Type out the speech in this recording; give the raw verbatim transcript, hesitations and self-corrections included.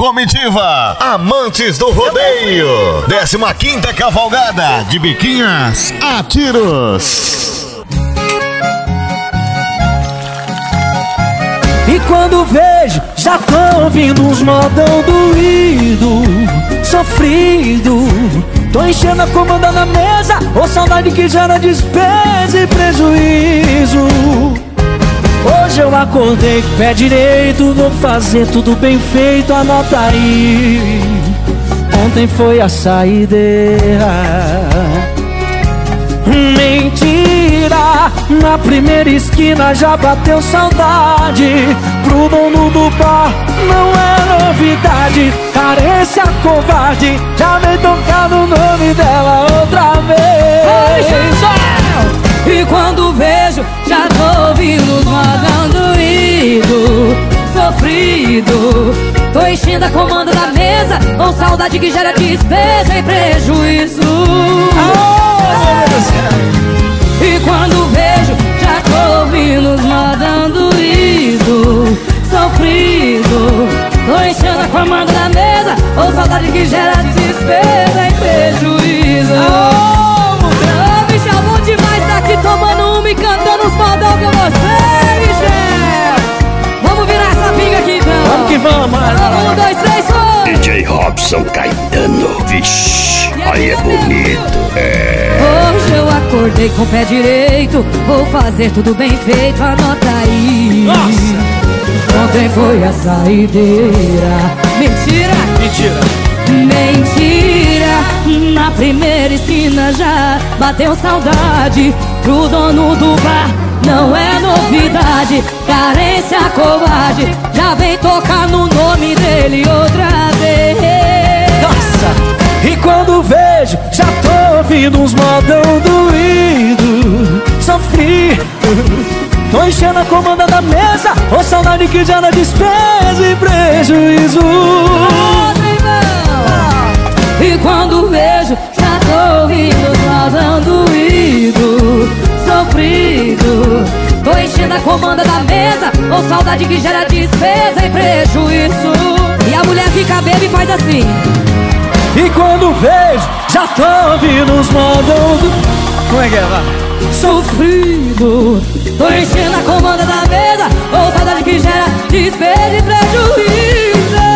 comitiva, amantes do rodeio, décima quinta cavalgada de Biquinhas a Tiros. E quando vejo, já tô ouvindo uns modão doído, sofrido. Tô enchendo a comanda na mesa, ou saudade que gera despesa e prejuízo. Hoje eu acordei com o pé direito, vou fazer tudo bem feito, anota aí. Ontem foi a saideira. Mentira, na primeira esquina já bateu saudade. Pro dono do bar não é novidade. Carência covarde, já vem tocando o nome dela outra vez. E quando vejo, já tô ouvindo os modão doído, sofrido. Tô enchendo a comanda da mesa, com saudade que gera despesa e prejuízo. E quando vejo, já tô ouvindo os modão doído, sofrido. Tô enchendo a comanda da mesa, com saudade que gera despesa e prejuízo. Oh, bicho, é bom demais tá aqui tomando uma e cantando os modão com você, bicho. Vamos virar essa pinga aqui então. Vamos que vamos, mano. Um, dois, três, foi. D J Robson Caetano, vixe, aí é bonito, é. Hoje eu acordei com o pé direito, vou fazer tudo bem feito, anota aí. Nossa. Ontem foi a saideira. Mentira, mentira, mentira. Na primeira esquina já bateu saudade. Pro dono do bar não é novidade. Carência covarde, já vem tocar no nome dele outra vez. Nossa, e quando vejo, já tô ouvindo uns modão doído, sofrido. Tô enchendo a comanda da mesa, ô saudade que gera despesa e prejuízo. E quando vejo, já tô ouvindo os modão doído, sofrido. Tô enchendo a comanda da mesa, ô saudade que gera despesa e prejuízo. E a mulher fica bêbada e faz assim. E quando vejo, já tô ouvindo os modão do... Como é que é, vai? Sofrido. Tô enchendo a comanda da mesa, ou saudade que gera despesa e prejuízo.